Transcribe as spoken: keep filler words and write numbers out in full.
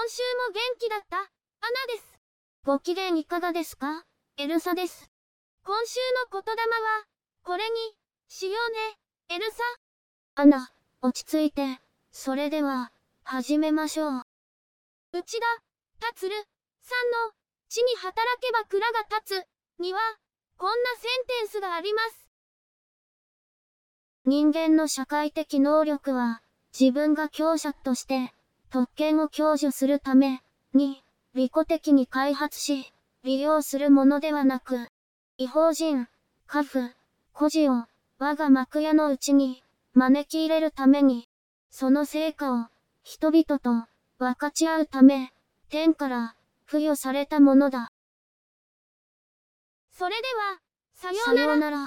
週も元気だった、アナです。ご機嫌いかがですか、エルサです。今週の言霊は、これに、しようね、エルサ。アナ、落ち着いて、それでは、始めましょう。内田、達る、さんの、地に働けば蔵が立つ、には、こんなセンテンスがあります。人間の社会的能力は、自分が強者として、特権を享受するために、利己的に開発し、利用するものではなく、異邦人、家父、孤児を、我が幕屋のうちに、招き入れるために、その成果を、人々と、分かち合うため、天から、付与されたものだ。それでは、さようなら。